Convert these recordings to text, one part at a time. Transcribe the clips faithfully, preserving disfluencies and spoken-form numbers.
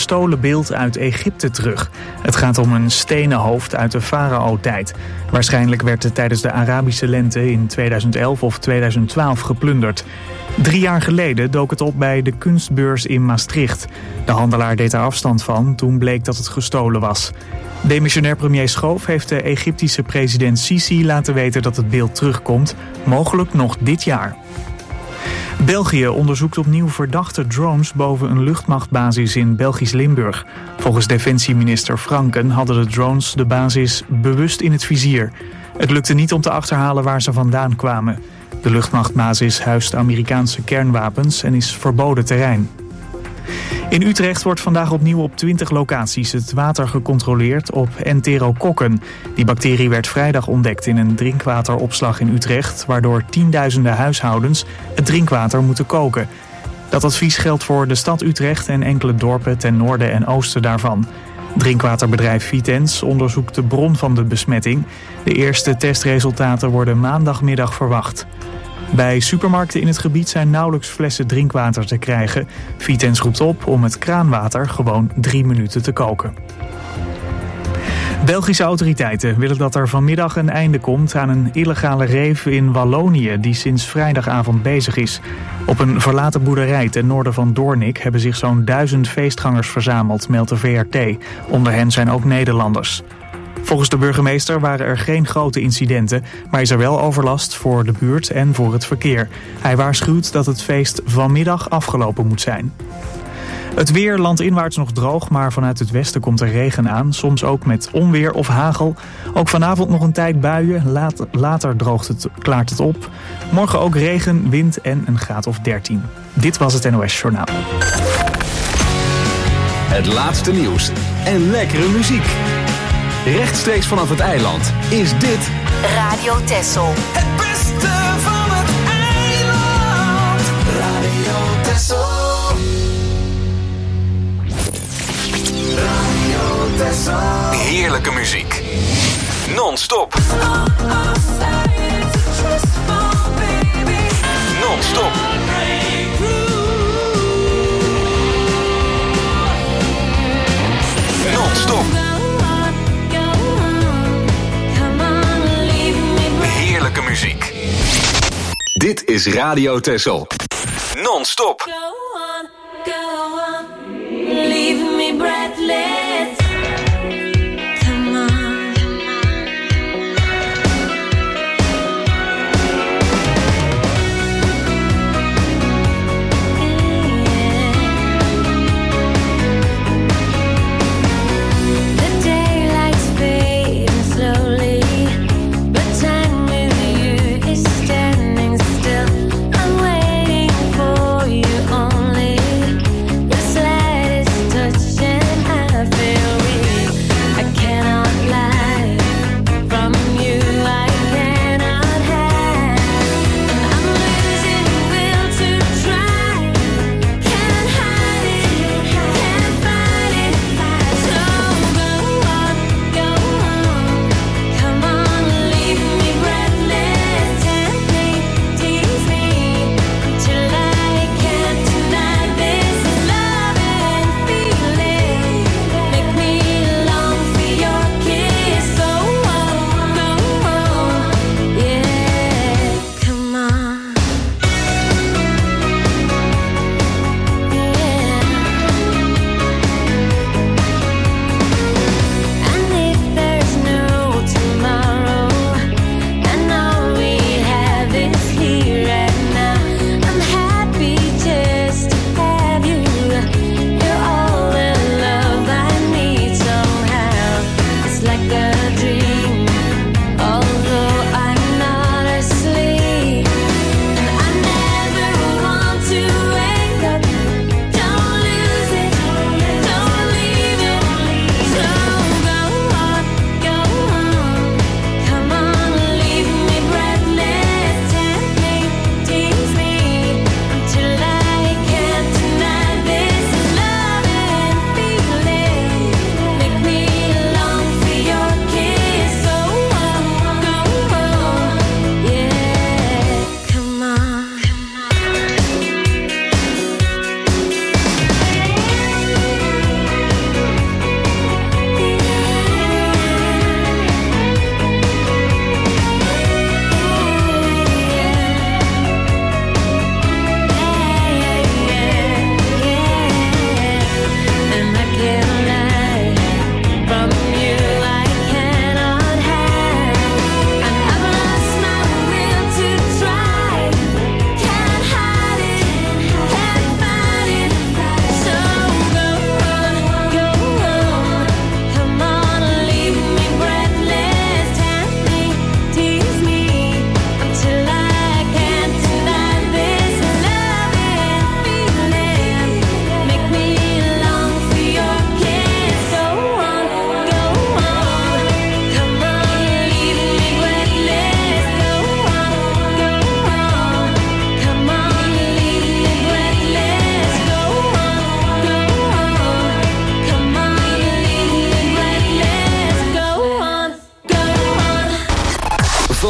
gestolen beeld uit Egypte terug. Het gaat om een stenen hoofd uit de farao-tijd. Waarschijnlijk werd het tijdens de Arabische lente in tweeduizend elf of tweeduizend twaalf geplunderd. Drie jaar geleden dook het op bij de kunstbeurs in Maastricht. De handelaar deed daar afstand van, toen bleek dat het gestolen was. Demissionair premier Schoof heeft de Egyptische president Sisi laten weten dat het beeld terugkomt, mogelijk nog dit jaar. België onderzoekt opnieuw verdachte drones boven een luchtmachtbasis in Belgisch Limburg. Volgens defensieminister Franken hadden de drones de basis bewust in het vizier. Het lukte niet om te achterhalen waar ze vandaan kwamen. De luchtmachtbasis huist Amerikaanse kernwapens en is verboden terrein. In Utrecht wordt vandaag opnieuw op twintig locaties het water gecontroleerd op enterokokken. Die bacterie werd vrijdag ontdekt in een drinkwateropslag in Utrecht, waardoor tienduizenden huishoudens het drinkwater moeten koken. Dat advies geldt voor de stad Utrecht en enkele dorpen ten noorden en oosten daarvan. Drinkwaterbedrijf Vitens onderzoekt de bron van de besmetting. De eerste testresultaten worden maandagmiddag verwacht. Bij supermarkten in het gebied zijn nauwelijks flessen drinkwater te krijgen. Vitens roept op om het kraanwater gewoon drie minuten te koken. Belgische autoriteiten willen dat er vanmiddag een einde komt aan een illegale rave in Wallonië die sinds vrijdagavond bezig is. Op een verlaten boerderij ten noorden van Doornik hebben zich zo'n duizend feestgangers verzameld, meldt de V R T. Onder hen zijn ook Nederlanders. Volgens de burgemeester waren er geen grote incidenten, maar is er wel overlast voor de buurt en voor het verkeer. Hij waarschuwt dat het feest vanmiddag afgelopen moet zijn. Het weer landinwaarts nog droog, maar vanuit het westen komt er regen aan. Soms ook met onweer of hagel. Ook vanavond nog een tijd buien. Later, later droogt het, klaart het op. Morgen ook regen, wind en een graad of dertien. Dit was het N O S Journaal. Het laatste nieuws en lekkere muziek. Rechtstreeks vanaf het eiland is dit Radio Texel. Het beste van het eiland. Radio Texel. Radio Texel. heerlijke muziek. Non-stop. Non-stop. Non-stop. Heerlijke muziek. Dit is Radio Texel. Non-stop. Go on, go on, leave me breathless. Come on. The daylight's fading slowly, but time with you is standing still. I'm waiting for you on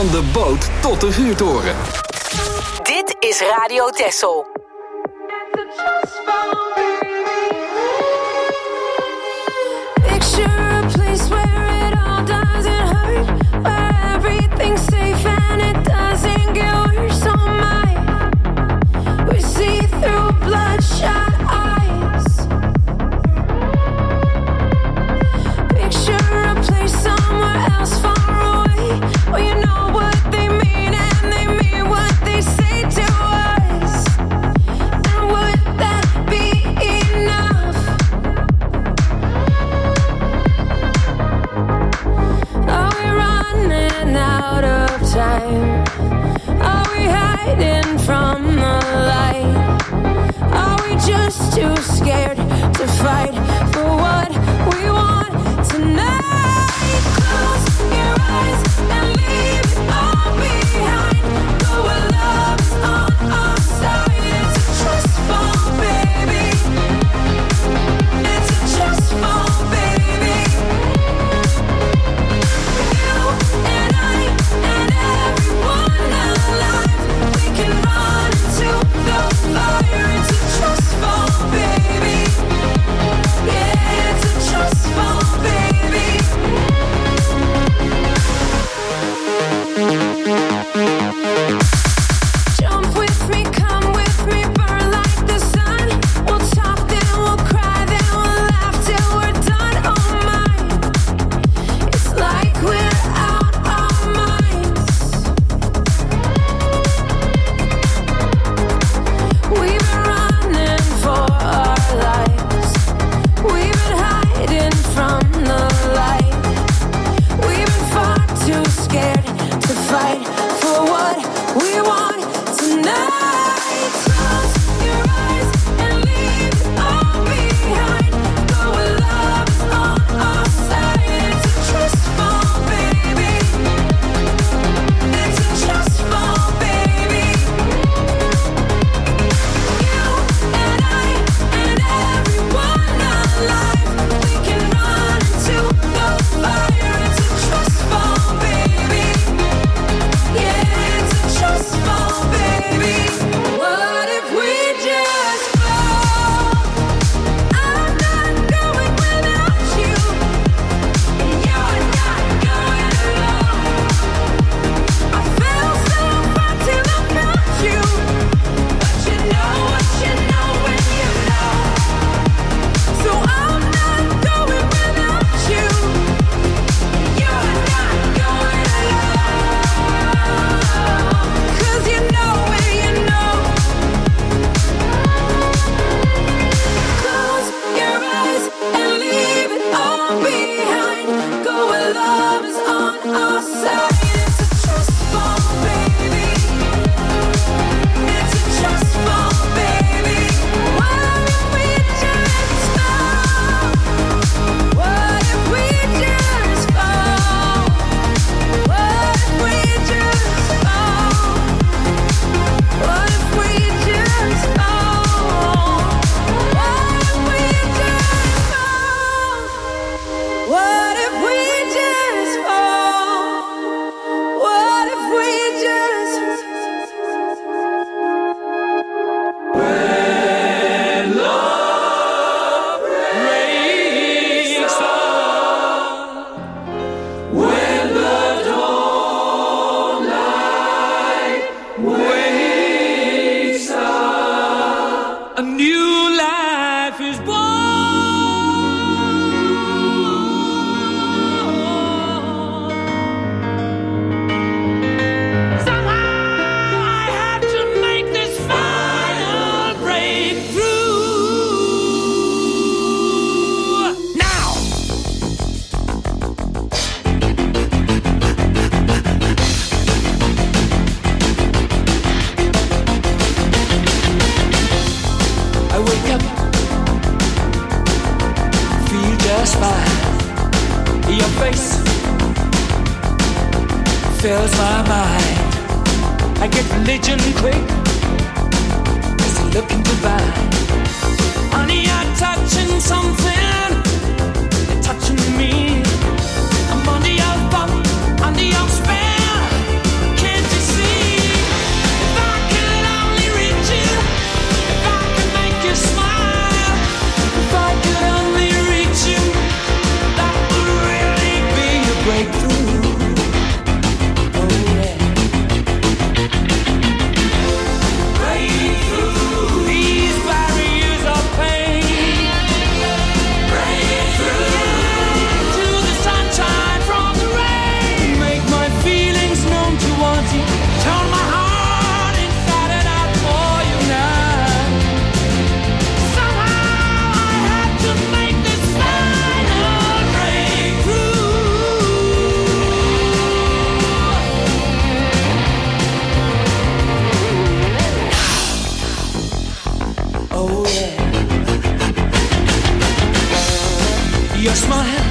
Van de boot tot de vuurtoren. Dit is Radio Texel. Picture a place where it all doesn't hurt, where everything's safe and it doesn't get worse. Oh my, we see through bloodshot eyes. Picture a place somewhere else far away, where you know what they mean and they mean what they say to us. And would that be enough? Are we running out of time? Are we hiding from the light? Are we just too scared to fight for what we want tonight? Close your eyes and leave it all behind. Go where love is on our side. It's a trust fall, baby. It's a trust fall, baby. You and I and everyone alive, we can run into the fire. It's a trust fall, baby. Yeah, it's a trust fall, baby. Jump with me, come with me, burn like the sun. We'll talk, then we'll cry, then we'll laugh till we're done. Oh my, it's like we're out our minds. We've been running for our lives. We've been hiding from the light. We've been far too scared to fight for what we want tonight. Close your eyes and leave it all behind. Go where love is on our side. It's a trust fall, baby. It's a trust fall, baby. You and I and everyone alive, we can run into the fire. It's a trust fall, baby. Yeah, it's a trust fall, baby. What if we just fall? I'm not going without you, and you're not going alone. I felt so far till I felt you, but you know what you know when you know. So I'm not going without you, and you're not going alone. 'Cause you know when you know. Close your eyes and leave it all behind. Go where love is on our side. It's a trust fall, baby. It's a trust fall, baby. What if we just fall? What if we just fall? What if we just fall? What if we just fall? What if we just fall? What if we just fall? What if we just A new life is born. Somehow I have to make this final breakthrough. Now! I wake up, feel just fine. Your face fills my mind. I get religion quick, 'cause you're looking divine. Honey, you're touching something, you're touching me. I'm under your thumb, under your spell. Your smile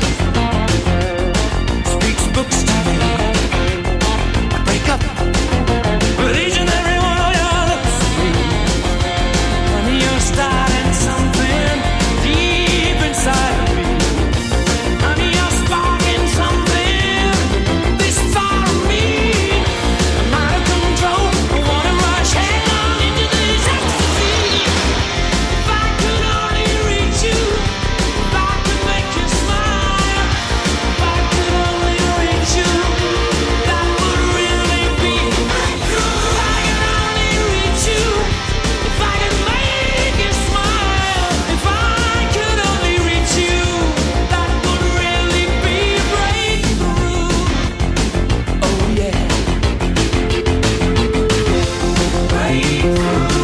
speaks books to me. I break up with each and every one of your lips. Honey, you're starting something deep inside of me. Honey, you're sparking something this far of me. I'm out of control. I wanna rush headlong into this ecstasy. If I could only reach you, if I could make you smile, if I could only reach you, that would really be breakthrough. If I could only reach you, if I could make you smile, if I could only reach you, that would really be breakthrough. Oh yeah, breakthrough.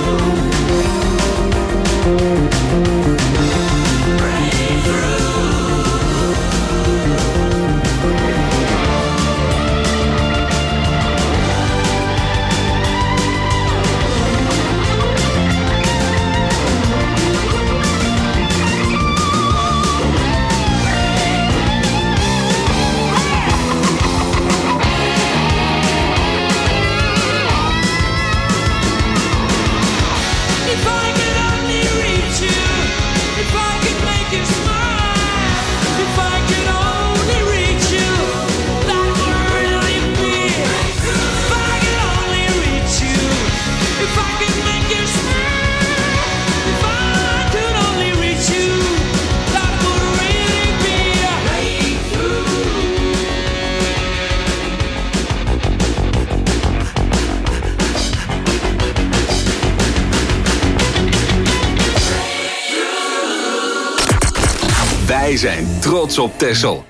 If I could only reach you, if I could make you smile, if I could only reach you, that would really be. If I could only reach you, if I could make you smile, if I could only reach you, that would really be a breakthrough. Wij zijn trots op Texel.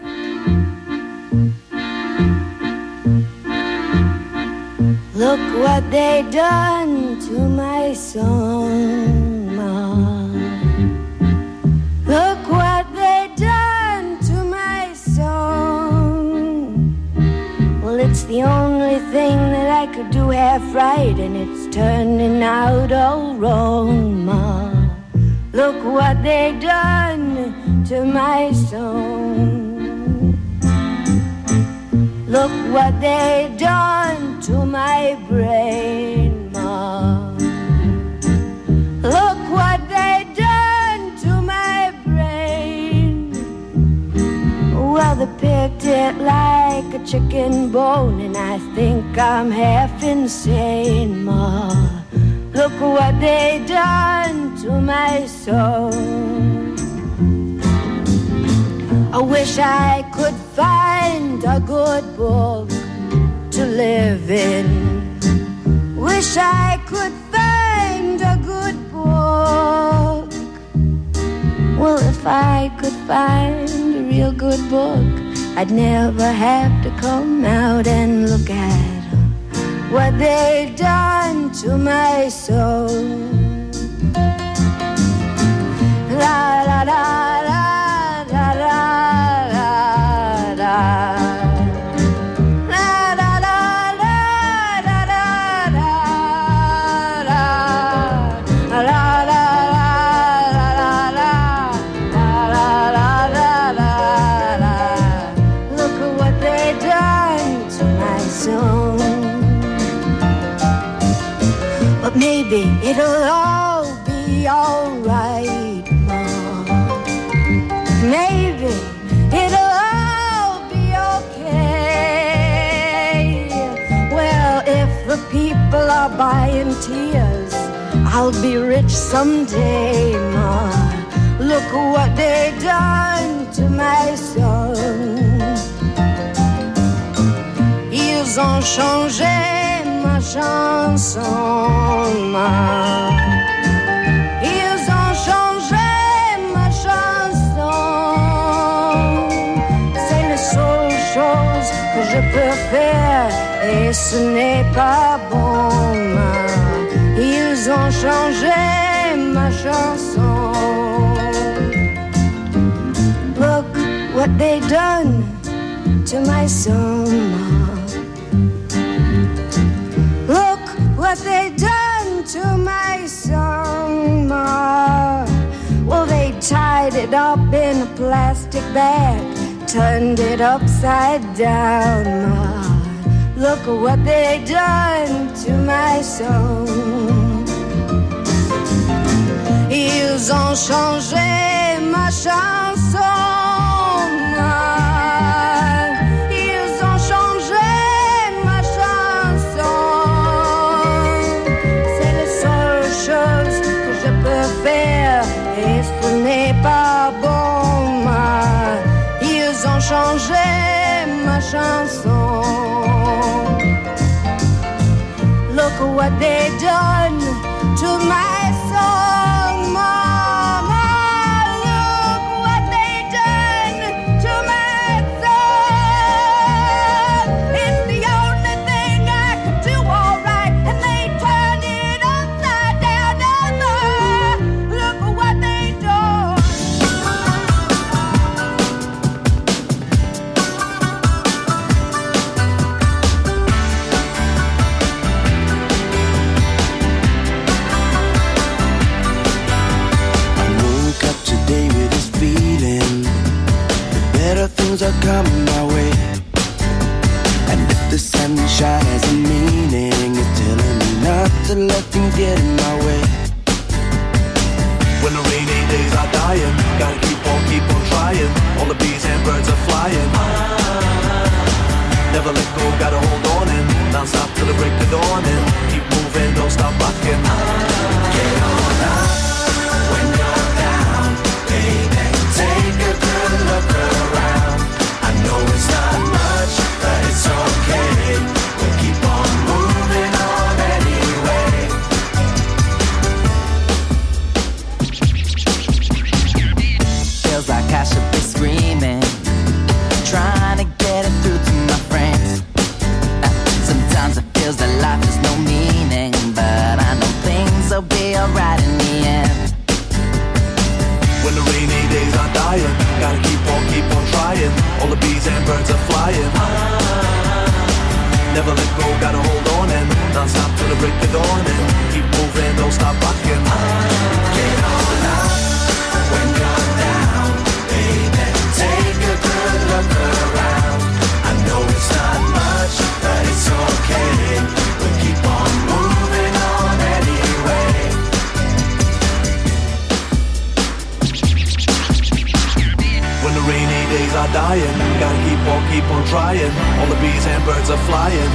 Look what they done to my song, Ma. Look what they done to my song. Well, it's the only thing that I could do half right, and it's turning out all wrong, Ma. Look what they done to my song. Look what they done to my brain, Ma. Look what they done to my brain. Well, they picked it like a chicken bone, and I think I'm half insane, Ma. Look what they done to my soul. I wish I could find a good book to live in. Wish I could find a good book. Well, if I could find a real good book, I'd never have to come out and look at what they done to my soul. La la la la. La la la la la la la la la la la la la. Look at what they done to my soul. But maybe it'll all be alright, Mom. Maybe it'll all be okay. Well, if the people are buying tears, I'll be rich someday, Ma. Look what they done to my soul. Ils ont changé ma chanson, Ma. Ils ont changé ma chanson. C'est la seule chose que je peux faire, et ce n'est pas bon, Ma. Ils ont changé ma chanson. Look what they done to my soul, Ma. Look what they done to my song, Ma. Well, they tied it up in a plastic bag, turned it upside down. Ma, look at what they done to my song. Ils ont changé ma chanson. Ils ont changé ma chanson. C'est la seule chose que je peux faire et ce n'est pas bon. Ils ont changé ma chanson. Look at what they done to my song, Mama. Look what they done to my song. It's the only thing I could do all right, and they turned it upside down. Mama. Look at what they done. Things are coming my way, and if the sunshine has a meaning, it's telling me not to let things get in my way. When the rainy days are dying, gotta keep on, keep on trying. All the bees and birds are flying. Never let go, gotta hold on and non-stop till the break of dawn and keep moving, don't stop rocking. Get on up when you're down, baby. Take a good look around. I know it's not much, but it's okay. We'll keep on moving on anyway. Feels like I should be screaming, trying to get it through to my friends. Sometimes it feels that life has no meaning, but I know things will be alright in the end. When the rainy days are dying, gotta keep on, keep on trying. All the bees and birds are flying. Never let go, gotta hold on and non-stop till the break of dawn and keep moving, don't stop rocking. Get on up when you're down, baby. Take a good look around. I know it's not much, but it's okay. We'll keep on moving on anyway. When the rainy days are dying, gotta keep on, keep on trying. All the bees and birds are flying.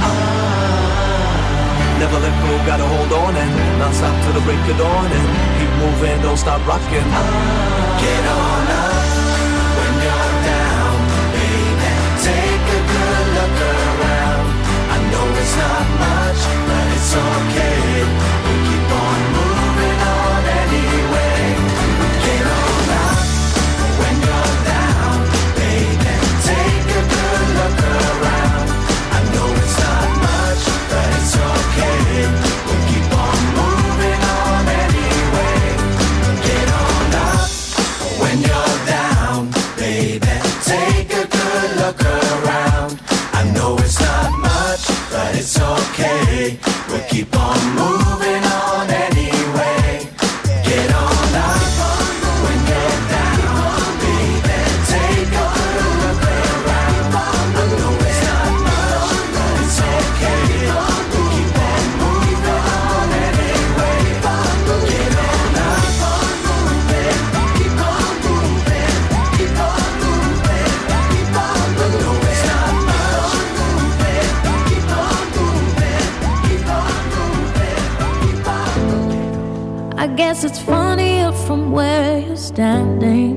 Never let go, gotta hold on and non-stop till the break of dawn and keep moving, don't stop rocking. Get on up when you're down, baby. Take a good look around. I know it's not much, but it's okay. We'll keep on moving on anyway. Get on up when you're down, baby. Take a good look around. I know it's not much, but it's okay. We'll keep on moving on anyway. Get on up when you're down, baby. Take a good look around. I know it's not much, but it's okay. We'll keep on moving on anyway. Get on up when you're down, baby. Take a good look around. I know it's not much, but it's okay. We'll keep on moving on anyway. Get on up, moving, keep on moving, keep on moving, keep on moving. I know it's not much, moving, keep on moving, keep on moving, keep on moving. I guess it's funnier from where you're standing,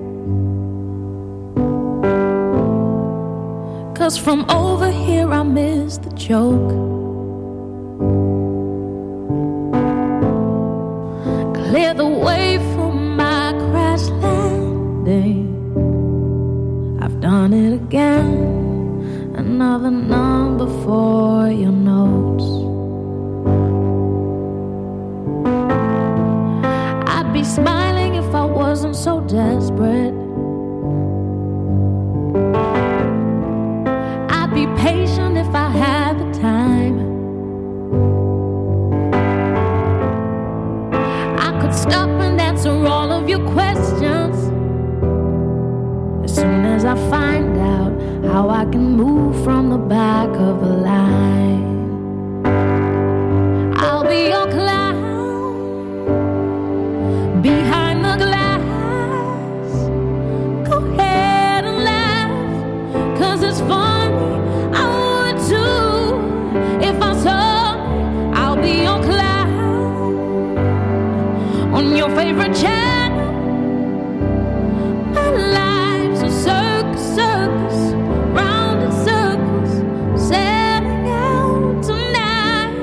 'cause from over here I miss the joke. Clear the way for my crash landing. I've done it again. Another number for your notes. I'd be smiling if I wasn't so desperate. I'd be patient if I had the time. I could stop and answer all of your questions. As soon as I find out how I can move from the back of the line, I'll be your clown behind the glass. Go ahead and laugh, 'cause it's funny. I would too if I saw me. I'll be your clown on your favorite channel. My life's a circus, circus, round in circles, setting out tonight.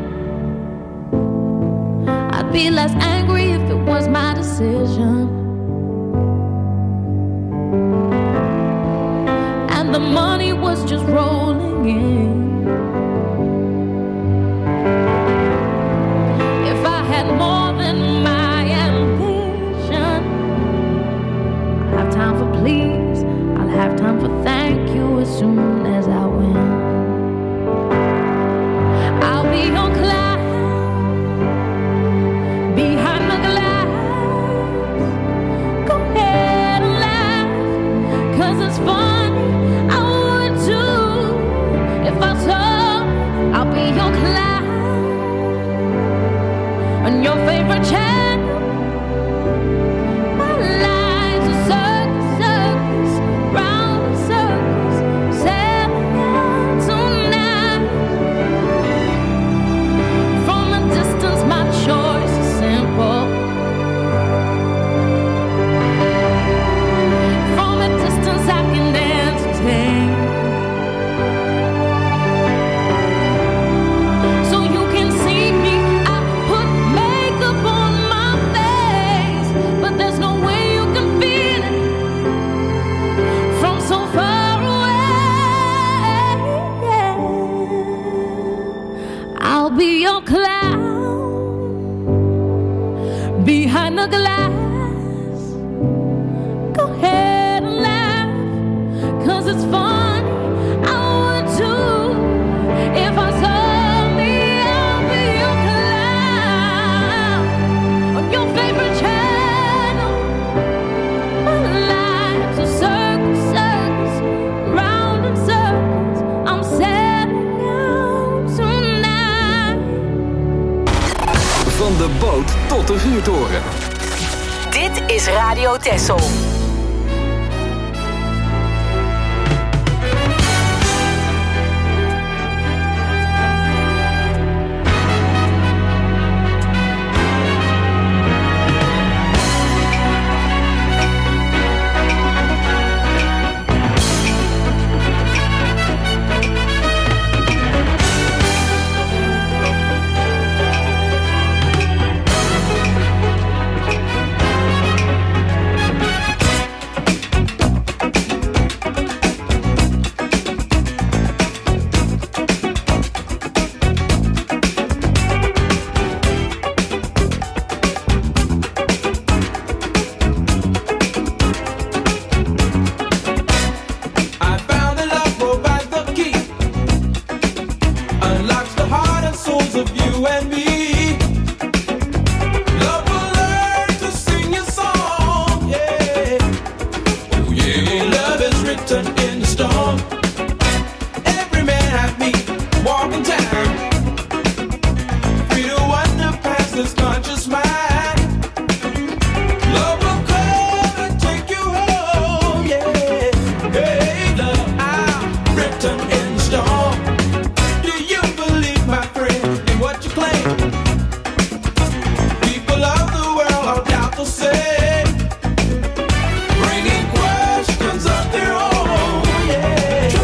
I'd be less angry if it was my decision, and the money was just rolling in. If I had more than my ambition, I'll have time for please, I'll have time for thank you as soon as I win. I'll be your clown behind the glass. Go ahead and laugh, 'cause it's funny. I would too if I saw. I'll be your clown on your favorite channel. My life's a circus, circus, round in circles, sailing out tonight. From a distance, my choice is simple. From a distance, I can entertain. So you can see me, I put makeup on my face, but there's no way you can feel it from so far away. I'll be your clown behind the glass. Go ahead and laugh, 'cause it's funny. I would too if I saw me. I'll be your clown on your favorite channel. My life's a circus, circus, round in circles. I'm setting out tonight. Van de boot tot de vuurtoren. Dit is Radio Texel. I found a love provides the key, unlocks the heart and souls of you and me. Love will learn to sing your song, yeah. Oh yeah, love is written in the storm. Every man have me walking time, free to wander past this conscious mind. Love will come and take you home, yeah. Hey, love, I'm written in stone. Do you believe, my friend, in what you claim? People of the world are doubtful, say, bringing questions of their own, yeah.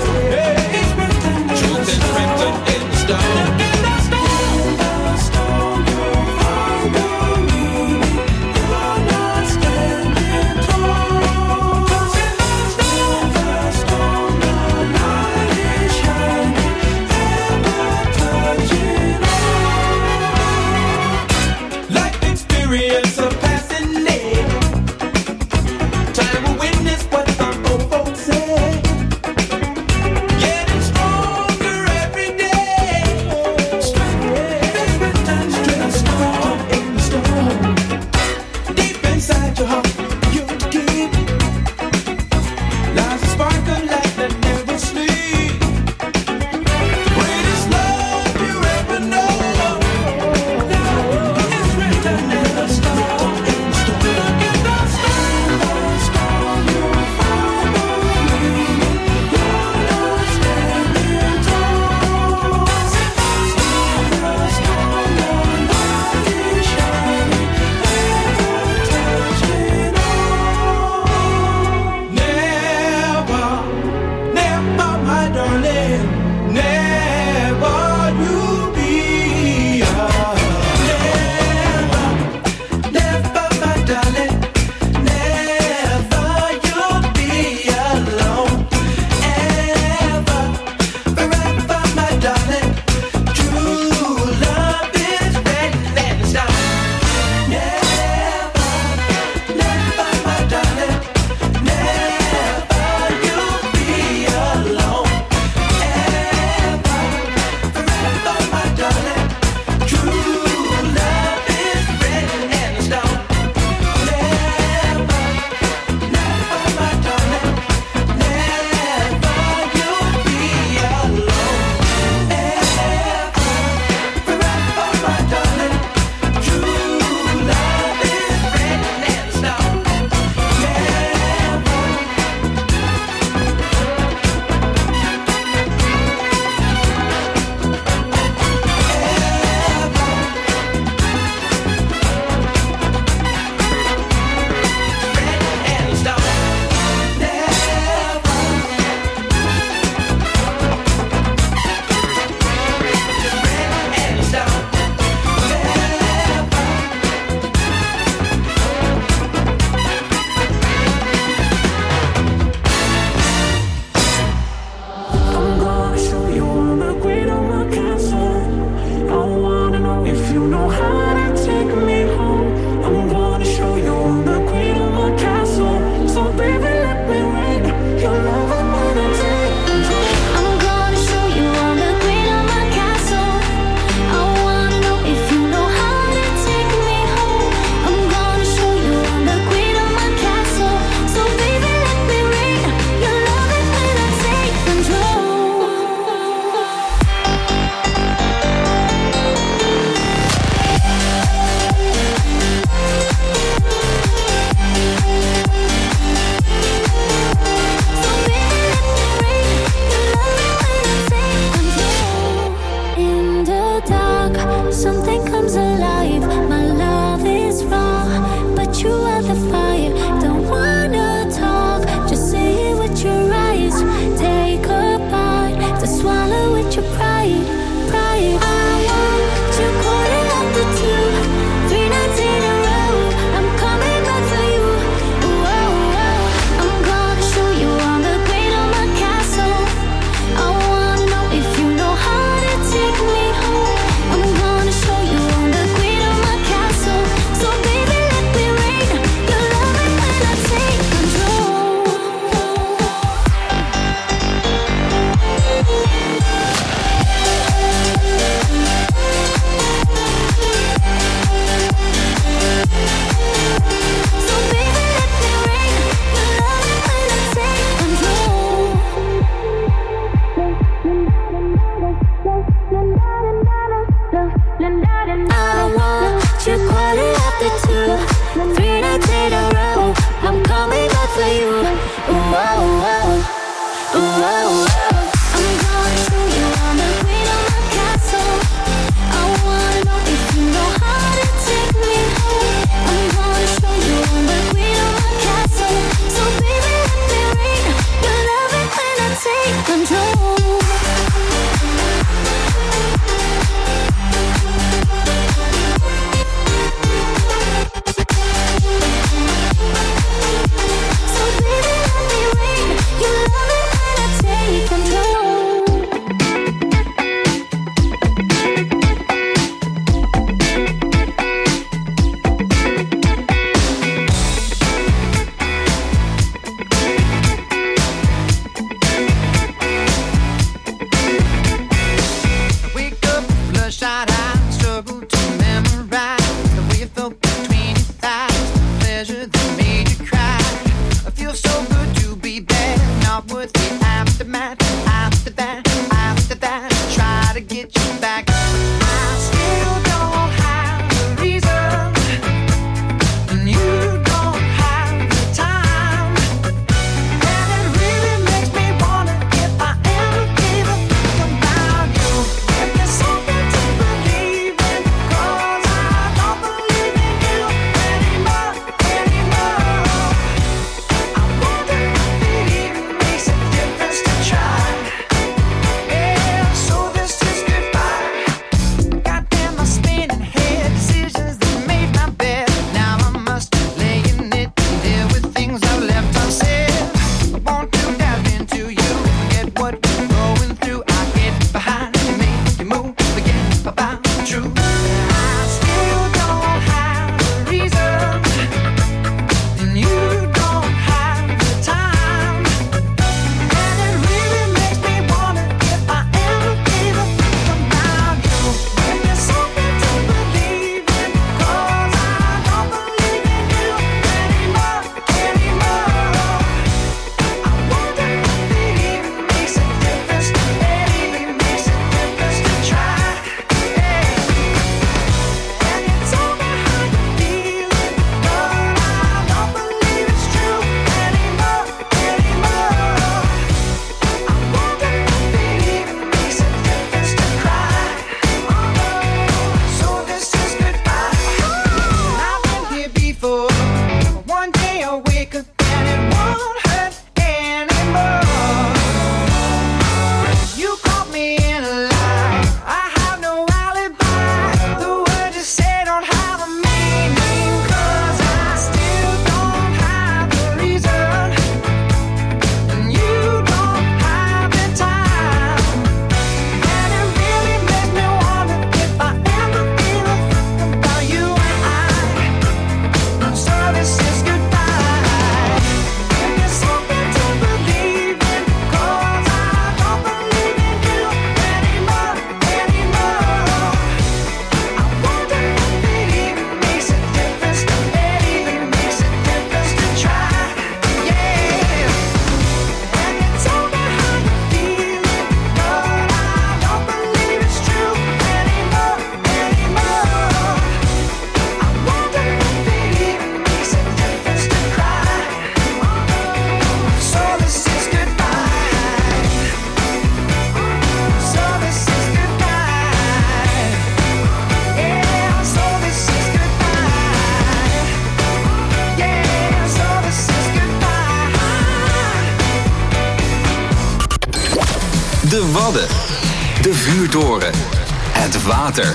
De Wadden. De vuurtoren. Het water.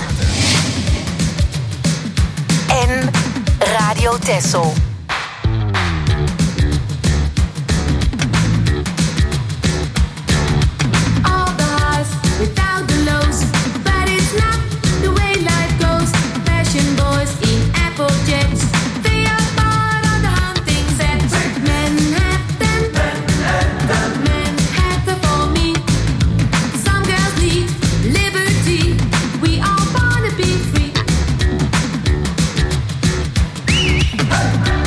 En Radio Texel. All the highs without the lows, but it's not the way life goes. Fashion boys in Applejacks, they are part of the hunting set. Manhattan, Manhattan, Manhattan for me. Some girls need liberty. We all wanna be free.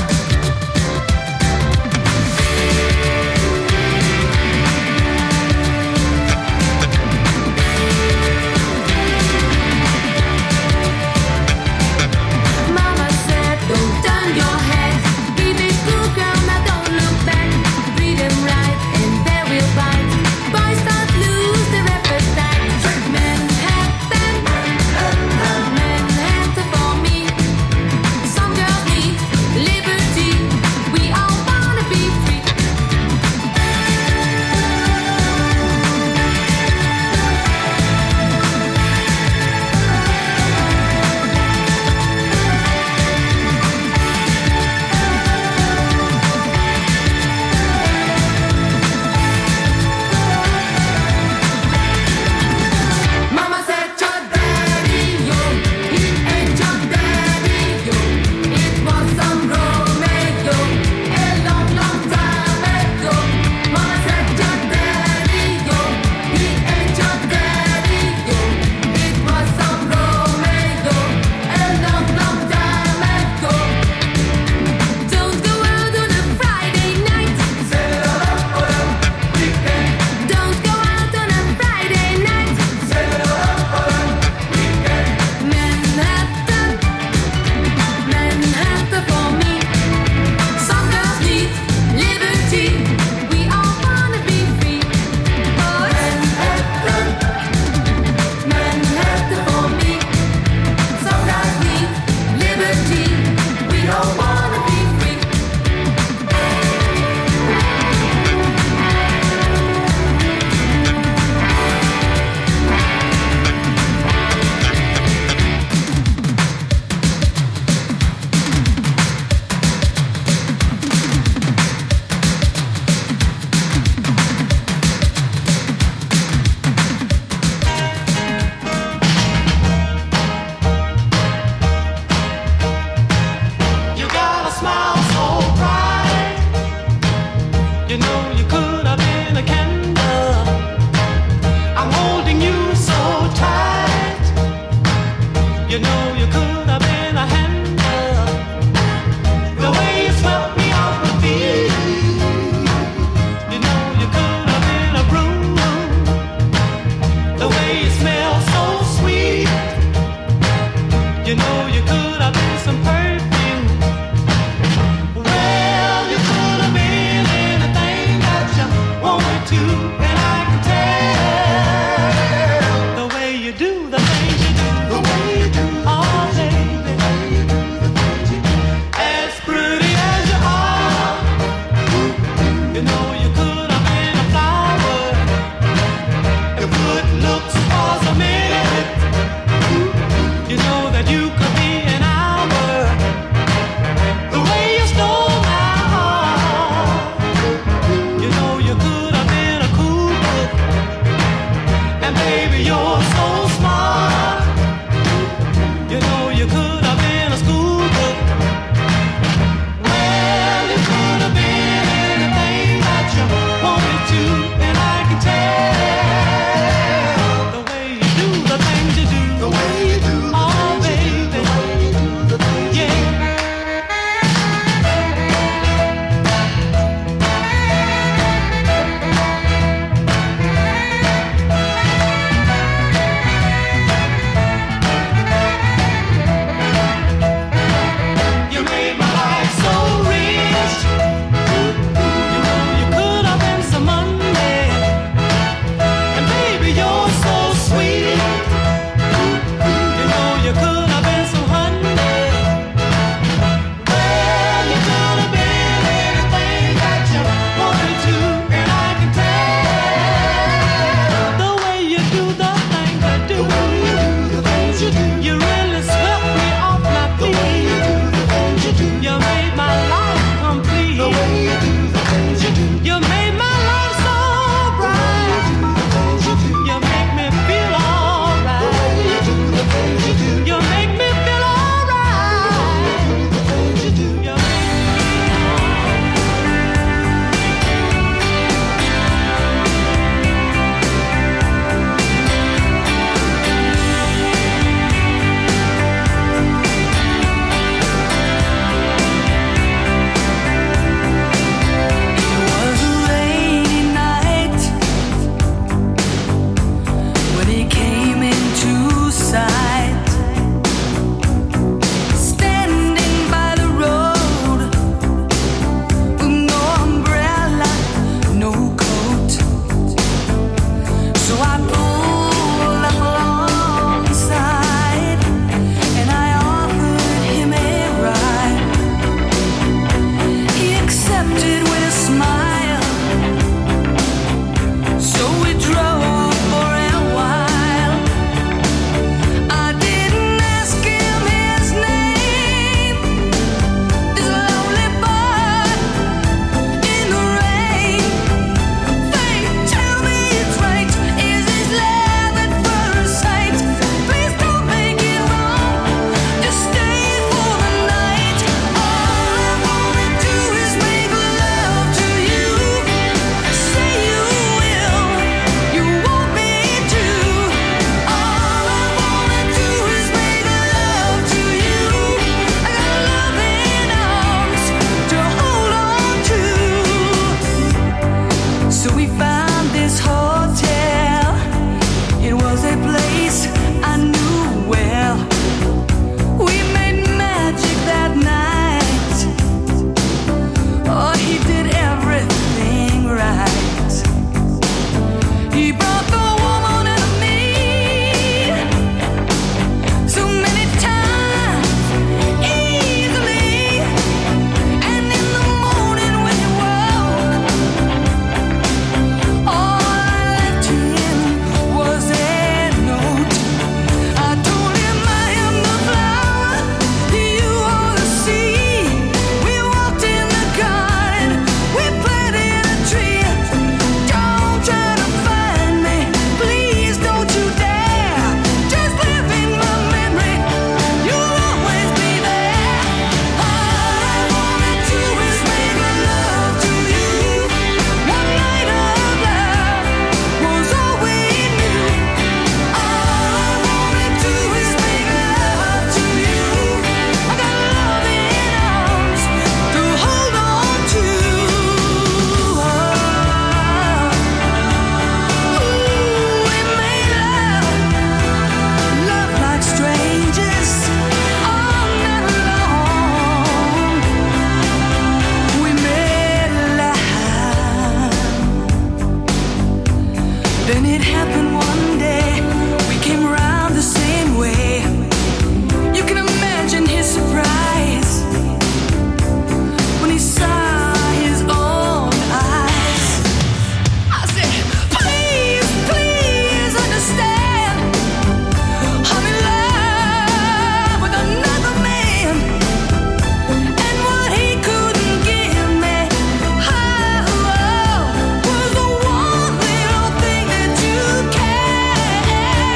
Then it happened one day, we came around the same way. You can imagine his surprise when he saw his own eyes. I said, please, please understand, I'm in love with another man. And what he couldn't give me, oh, oh, was the one little thing that you can.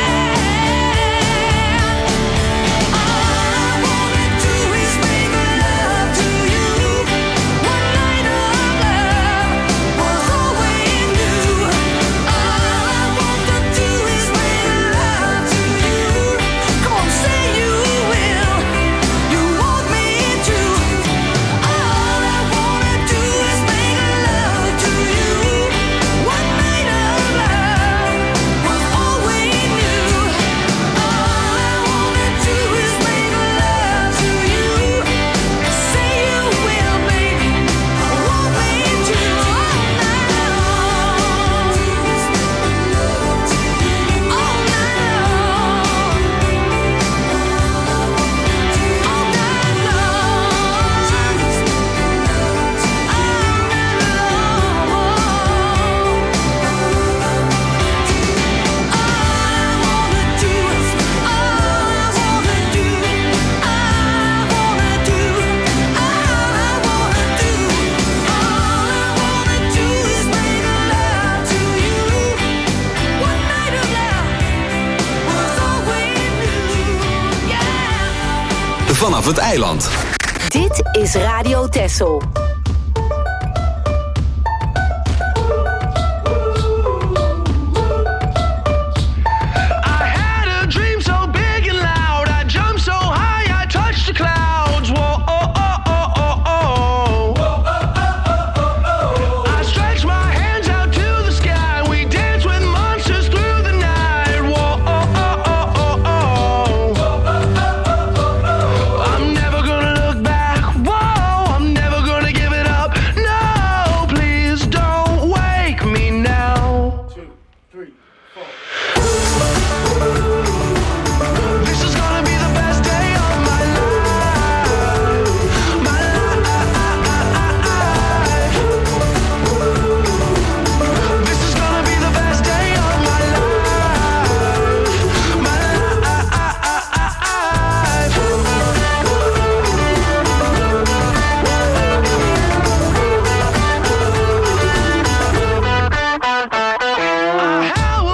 All I wanna do is make love to you. One night of love was all we knew. All I want to do is make love to you. Come on, say you will. You want me to. All I wanna do is make love to you. One night of love was all we knew. All I wanna do is make love to you. Say you will, baby. Want me to all night long. All night long. All night Vanaf het eiland. Dit is Radio Texel. I had a dream so big and loud. I jumped so high, I touched the clouds. Whoa, oh, oh, oh, oh, oh. I stretched my hands out to the sky. We danced with monsters through the night. Whoa, oh, oh, oh, oh, oh. I'm never gonna look back. Whoa, I'm never gonna give it up. No, please don't wake me now. This is gonna be the best day of my life. My life. This is gonna be the best day of my life. My life.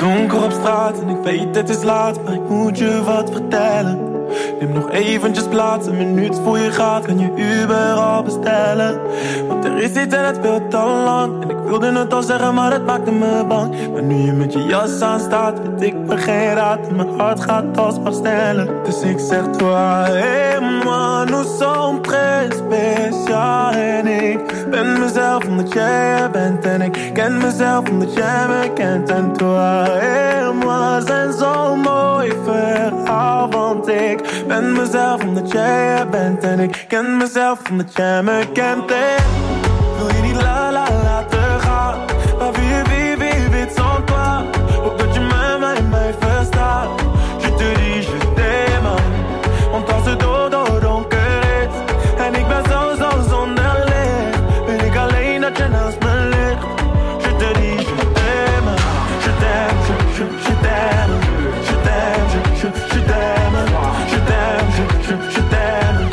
donker op straat en ik weet het is laat, maar ik moet je wat vertellen. Neem nog eventjes plaats, een minuut voor je gaat, kan je Uber al bestellen. Want er is iets en het speelt al lang, en ik wilde het al zeggen, maar het maakte me bang. Maar nu je met je jas aan staat, weet ik me geen raad, en mijn hart gaat alsmaar sneller. Dus ik zeg toi et moi, nous sommes très spécial. En ik ben mezelf omdat jij er bent, en ik ken mezelf omdat jij me kent. En toi et moi zijn zo'n mooi verhaal, want ik ben mezelf omdat jij er bent, en ik ken mezelf omdat jij me kent. En wil je niet la la laten gaan, maar wie wie wie weet sans toi. Hoop dat je mij, mij, mij verstaat. Je te dis, je t'aime. Want als het dodo donker is en ik ben zo zo zonder licht, wil ik alleen dat je naast me ligt. Je te dis, je t'aime. Je t'aime, je, je, je t'aime. Je t'aime, je, je, je t'aime. Je t'aime, je, je, je t'aime.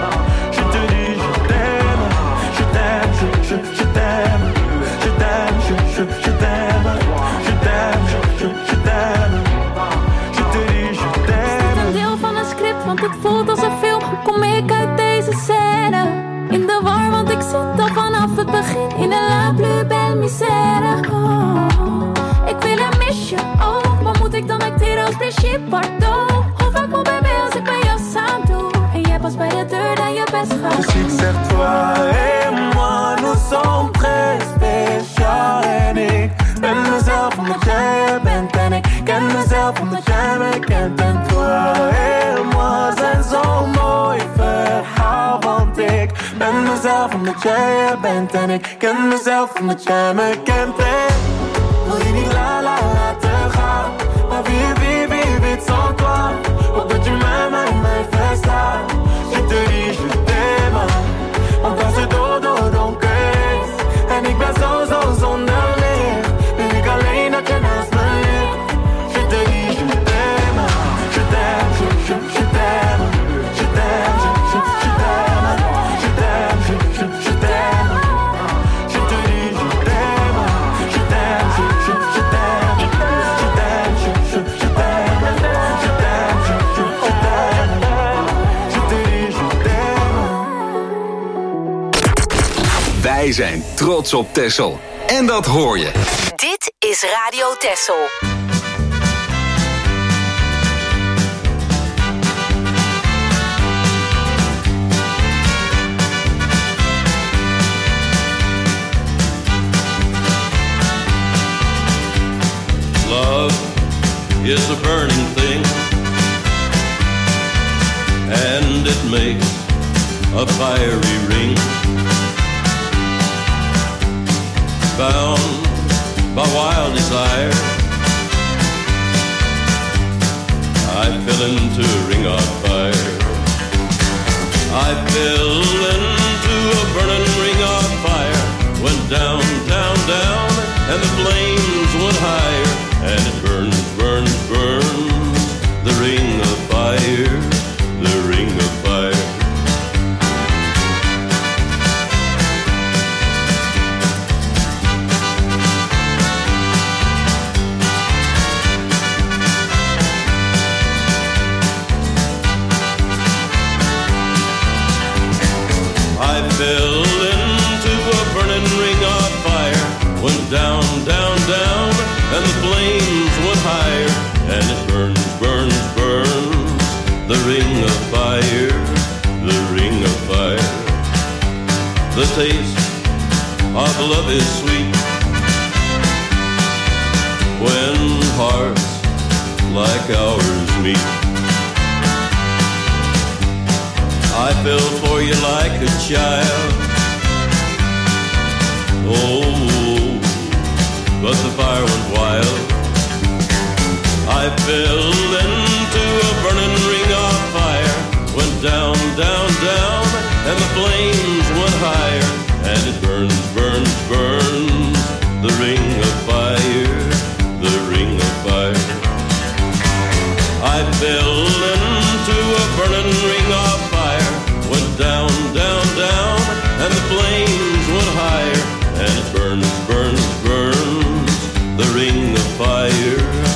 Je te dis, je t'aime. Je t'aime, je, je, je t'aime. Je t'aime, je, je, je t'aime. Je t'aime, je, je, je t'aime. Je te dis, je t'aime. Een deel van een script, want het voelt als een film. Hoe kom ik uit deze scène? In de war, want ik zit al vanaf het begin in de la plus belle misère. Oh, ik wil een misje, oh, wat moet ik dan acteren als Brigitte Bardot? Hoe vaak moet bébé als ik bij jou samen doe? En jij pas bij de deur dan je best gaat. Dus ik zeg toi et moi, nous sommes très spécial. En ik ben mezelf omdat jij er bent, en ik ken mezelf omdat jij me kent. En toi et moi zijn zo'n mooi verhaal, want ik ben mezelf omdat jij er bent, en ik ken mezelf omdat jij me kent. En wil je niet la la laten gaan, maar wie wie wie weet sans toi. Hoop dat je mij, mij, mij verstaat. Je te dis, je t'aime. Want als het dodo donker is en ik ben zo zo zonder licht, wil ik alleen dat je naast me ligt. Je te dis, je t'aime. Je t'aime, je, je, je t'aime. Je t'aime, je, je, je t'aime. Je t'aime, je, je, je t'aime. Je te dis, je t'aime. Je t'aime, je, je, je t'aime. Je t'aime, je, je, je t'aime. Je t'aime, je, je, je t'aime. Je te dis, je t'aime. Wij zijn trots op Texel. En dat hoor je. Dit is Radio Texel. Love is a burning thing, and it makes a fiery ring. Bound by wild desire, I fell into a ring of fire. I fell into a burning ring of fire. Went down, down, down, and the flames went higher. And it burns, burns, burns, the ring of fire, the ring of fire. I fell into a burning ring of fire. Went down, down, down, and the flames went higher. And it burns, burns, burns, the ring of fire, the ring of fire. The taste of love is sweet when hearts like ours meet. I fell for you like a child. Oh, but the fire went wild. I fell into a burning ring of fire. Went down, down, down, and the flames went higher. And it burns, burns, burns, the ring of fire, the ring of fire. I fell into a burning ring of fire. Went down, down, down, and the flames went higher. And it burns, burns, burns, the ring of fire,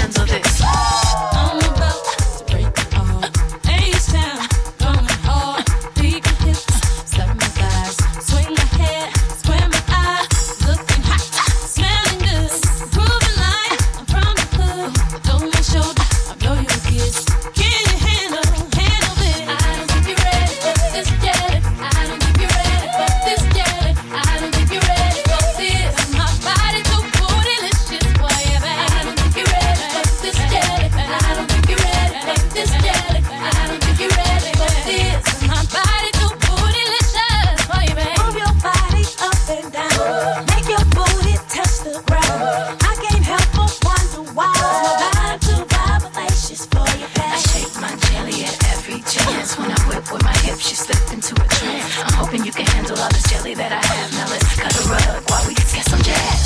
handle this. I'm about to break it all. H-Town, going hard. Beat my hips, slap my thighs. Swing my hair, square my eyes. Looking hot, smelling good. Proving like I'm from the hood. Over my shoulder, I blow you a kiss. Can you handle, handle this? I don't think you're ready for this jelly. I don't think you're ready for this jelly. I don't think you're ready for this. My body too bootylicious for you, babe. I don't think you're ready for this jelly. I don't think you're ready for this jelly. I don't think you're ready for this. My body too bootylicious for you, babe. Move your body up and down. Make your booty touch the ground. I can't help but wonder why. My body too vibracious for you, babe. I shake my jelly at every chance. When I whip with my hips, you slip into a trance. I'm hoping you can handle all this jelly that I have. Now let's cut a rug while we get some jazz.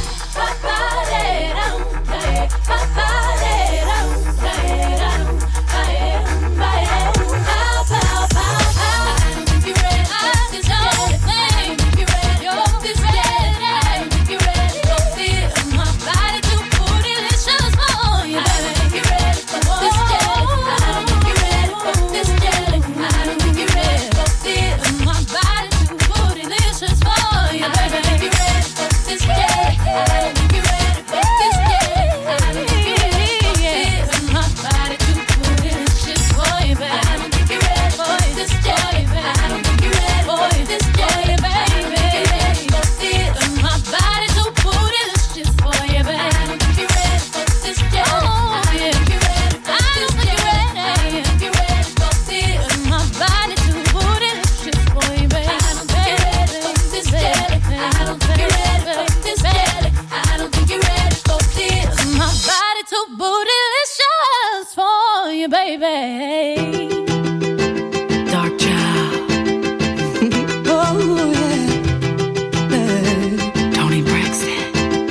Dark child. Oh, yeah. Yeah. Tony Braxton.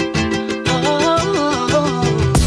Oh,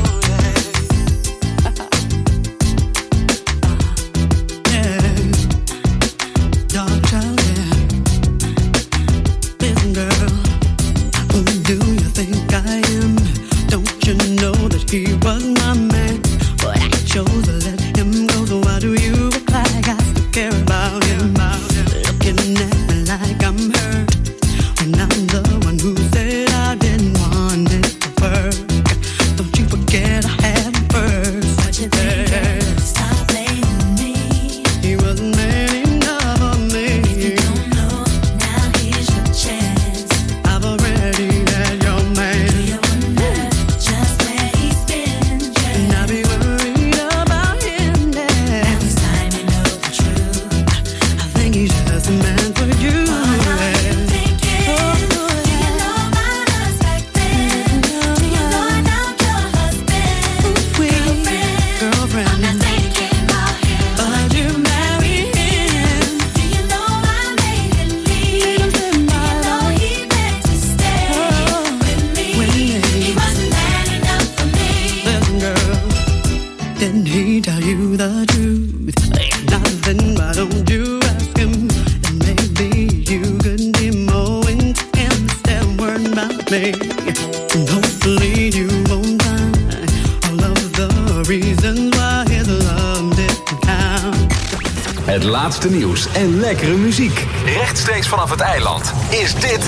yeah. Dark child, yeah. Listen, girl, who do you think I am? Don't you know that he was my man? But I chose to let him go, so why do you act like I still care about him? Looking at me like I'm hurt, when I'm the one who said I didn't want it to work. Don't you forget I had him first. What you think, girl? Stop blaming me. He wasn't man enough for me. If you don't know, now here's your chance. I've already had your man. Do you wonder just where he's been? And I be worried about him now. Now it's time you know the truth. I think he's just a man for you. What are you thinking? Do you know about us back then? Do you know now your husband? Girlfriend, girlfriend. I'm not thinking about him, but you marry him. Do you know I made him leave? Do you know he meant to stay with me? He wasn't man enough for me. Listen, girl, didn't he tell you the truth? Nothing, why don't you ask him? And maybe you could be more into him instead of worrying about me. And hopefully you won't find all of the reasons why his love didn't count. Het laatste nieuws en lekkere muziek. Rechtstreeks vanaf het eiland. Is dit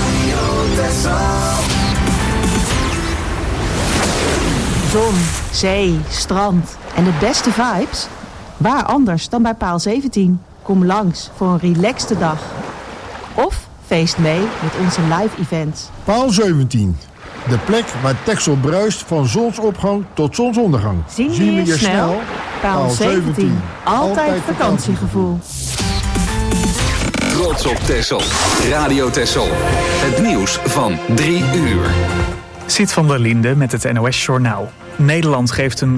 Zon, zee, strand en de beste vibes? Waar anders dan bij Paal zeventien? Kom langs voor een relaxte dag. Of feest mee met onze live events. Paal zeventien. De plek waar Texel bruist van zonsopgang tot zonsondergang. Zien we je snel? Paal zeventien. Altijd vakantiegevoel. Trots op Texel. Radio Texel. Het nieuws van drie uur. Siet van der Linde met het N O S Journaal. Nederland geeft een